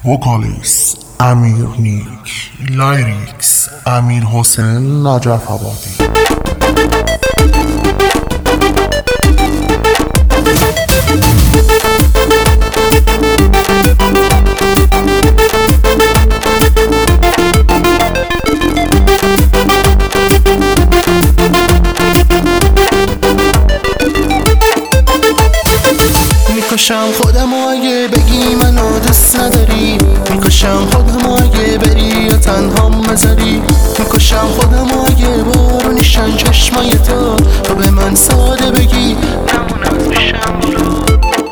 وکالیست امیر نیک، لایریکس امیر حسین نجف آبادی. میکشم خودمو اگه بگی منو دوست نداری، میکشم خودمو اگه بری یا تنهام بذاری، میکشم خودمو اگه بارونیشن چشمای تو به من ساده بگی نمونم پیشم برو.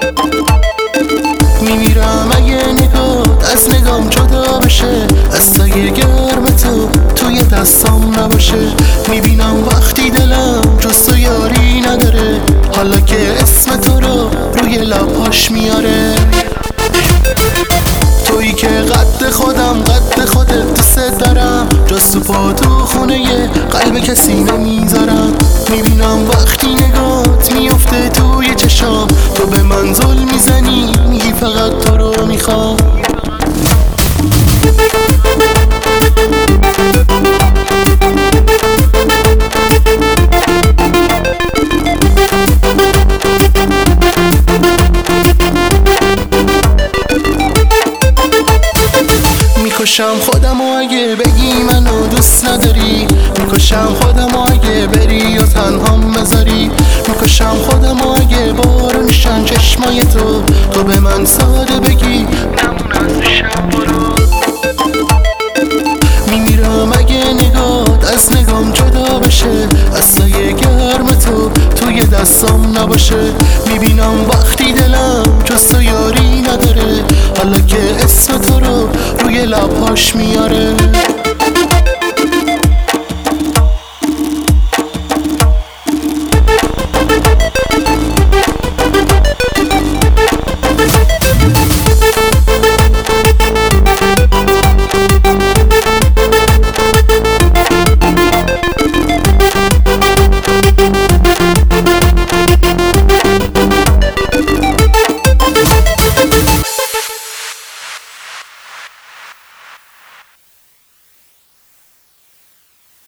میمیرم اگه نگات از نگام جدا بشه، از سایه گرم توی دستام نباشه. میبینم وقتی دلم جز تو یاری نداره، حالا که اسم تو رو روی لباش میاره. تویی که قد خودم قد خودت دوست دارم، جز تو پا تو خونه قلب کسی نمیذارم. میبینم وقتی نگات میفته توی چشام، تو به من ظلم میزنی میگی فقط تو رو میخوام. میکشم خودمو اگه بگی منو دوست نداری، میکشم خودمو اگه بری یا تنهام بذاری، میکشم خودمو اگه بارونیشن چشمای تو به من ساده بگی نمونم پیشم برو. میمیرم اگه نگات از نگام جدا بشه، از سایه گرم توی دستام نباشه. میبینم وقتی دلم جز تو یاری نداره، حالا که اسم تو رو روی لباش میاره.